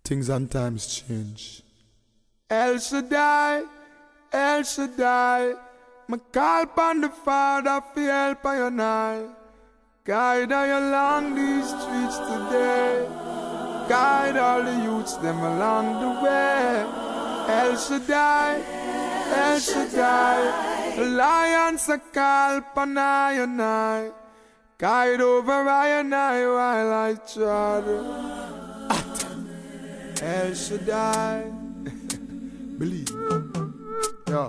Things and times change. El Shaddai, El Shaddai, my call upon the Father for help I and I. Guide I along these streets today. Guide all the youths them along the way. El Shaddai, El Shaddai, Alliance I call upon I and I. Guide over I and I while I trod. El Shaddai. Believe. Yeah.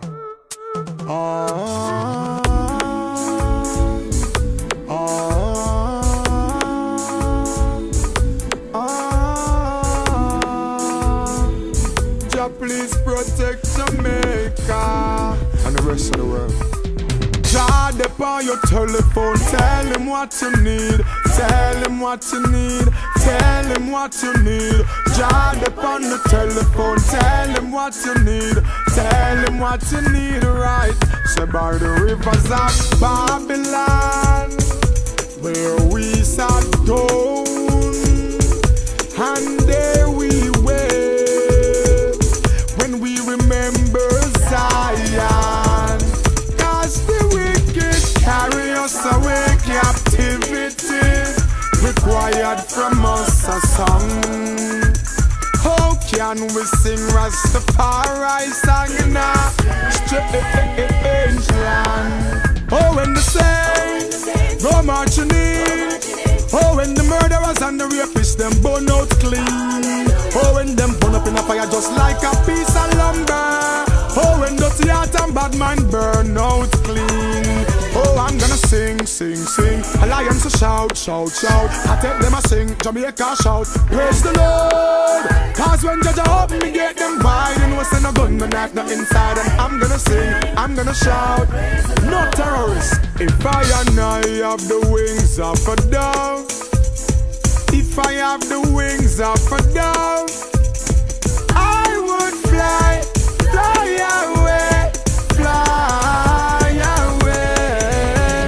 Jah please protect Jamaica and the rest of the world. Jah dep on your telephone, tell him what you need, tell him what you need, tell him what you need. Jah dep on the telephone, tell him what you need, tell him what you need, right? Say by the rivers of Babylon, where we sat down, and there we wait, when we remember Zion. Cause the wicked carry us away, captivity required from us a song. How can we sing Rastafari song in a strange land? Oh, when the saints go marching in, oh, when the murderers and the rapists them burn out clean, oh, when them burn up in a fire just like a piece of lumber, oh, when dirty heart and bad mind burn out clean. Oh, I'm gonna sing, sing, sing. Alliance a shout, shout, shout. I take them a sing, Jamaica shout. Praise the Lord. Cause when Judge open me get them wide, and we send a gun, no knife, no inside. And I'm gonna sing, I'm gonna shout. No terrorists. If I and I have the wings of a dove, if I have the wings of a dove, I would fly, fly away, fly away.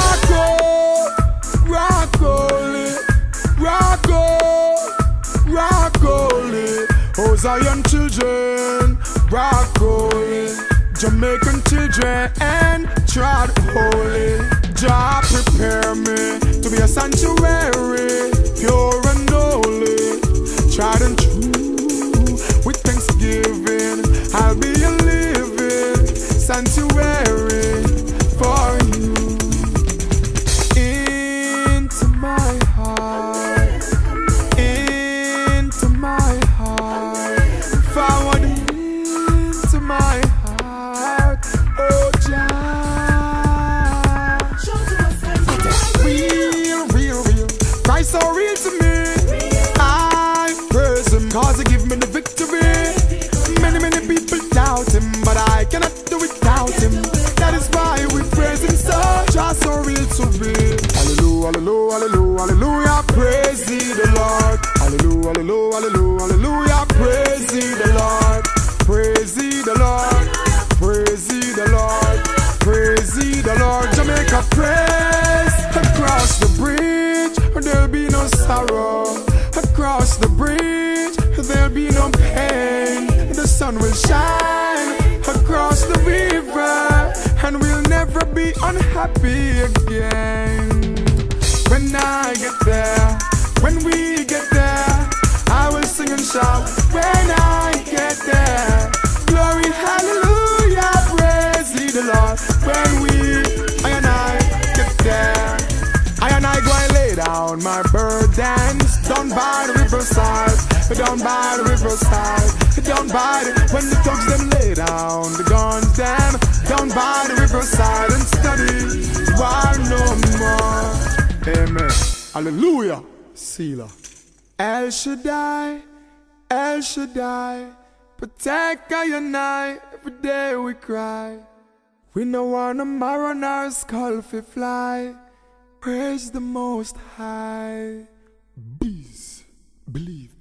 Rock only, oh Zion children, rock only, Jamaican children and trod holy. Jah prepare me to be a sanctuary, pure and holy, tried and true. With thanksgiving, I'll be a living sanctuary for you. Into my heart, into my heart, forward into my heart, oh Jah. Real, Christ so real to me. I praise him cause he give me the victory. Many people doubt him, but I cannot do without him. That is why we praise him so. Just so real to me. Hallelujah, hallelujah, hallelujah, hallelujah. Praise ye the Lord. Hallelujah, hallelujah, hallelujah, hallelujah. Praise ye the Lord. Praise ye the Lord. Praise ye the Lord. Praise ye the Lord. Jamaica praise. Across the bridge, there'll be no sorrow. Across the bridge, there'll be no pain. The sun will shine across the river, and we'll never be unhappy again. When I get there, when we get there, I will sing and shout. When I get there, glory, hallelujah, praise ye the Lord. When I and I get there, I and I go and lay down my burdens down by the riverside, down by the riverside, down by the, when the thugs them lay down the guns them, down by the riverside and study war no more. Amen. Hallelujah. Selah. El Shaddai, El Shaddai, protect I and I, every day we cry. We no want a marrow nor skull fi fly. Praise the Most High. Bees, believe.